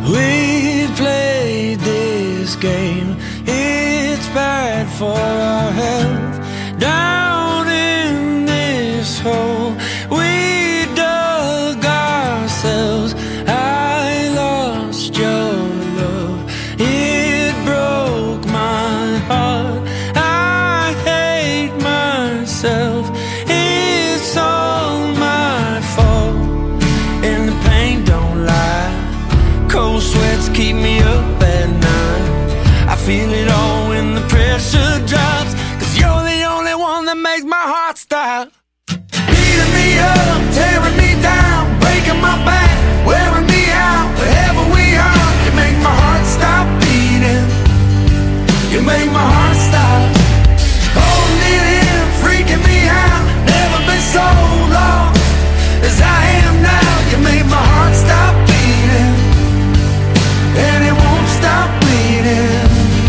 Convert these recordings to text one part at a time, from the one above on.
We played this game, it's bad for our health. Down in this hole we dug ourselves. I lost your love, it broke my heart. I hate myself, it's all my fault. And the pain don't lie, cold sweats keep me up at night. I feel it all when the pressure drops, 'cause you're the only one that makes my heart stop. Beating me up, tearing me down, breaking my back, wearing me out, wherever we are. You make my heart stop beating, you make my heart stop. Holding it in, freaking me out, never been so lost as I am now. You make my heart stop beating, and it won't stop bleeding.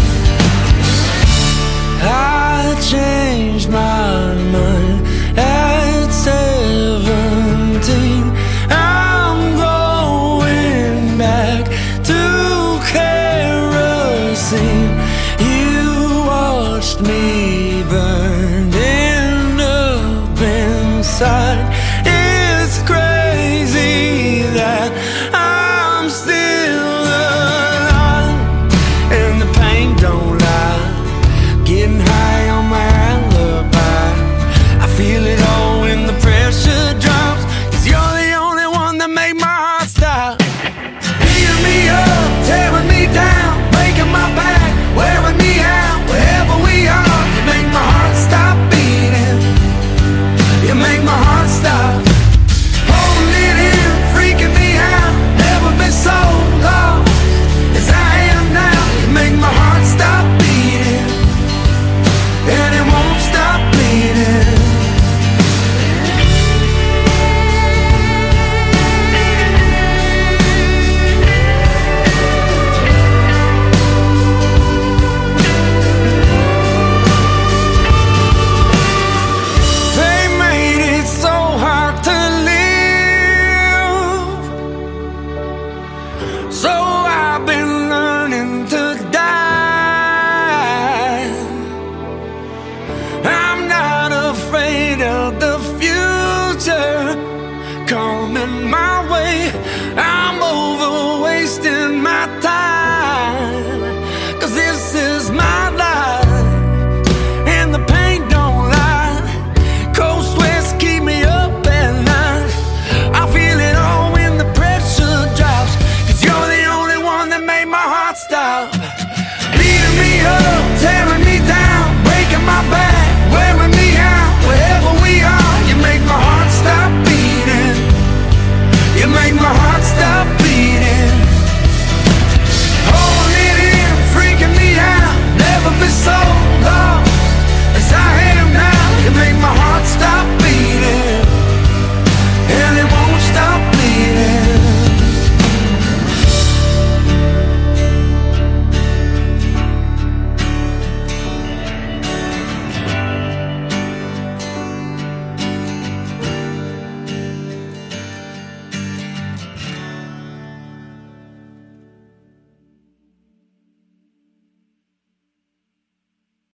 I changed my mind at 17. I'm going back to kerosene. You watched me burning up inside. It's crazy that I'm still alive, and the pain don't lie. Getting high on my alibi, I feel it all when the pressure drops, 'cause you're the only one that make my heart stop. Beating me up, tearing me down, breaking my back, wearing me out, wherever we are. You make my heart stop beating, you make my heart stop. Holding it in, freaking me out, never been so lost as I am now. You make my heart stop beating, and it won't stop bleeding. They made it so hard to live, so I've been learning to die. I'm not afraid of the future coming my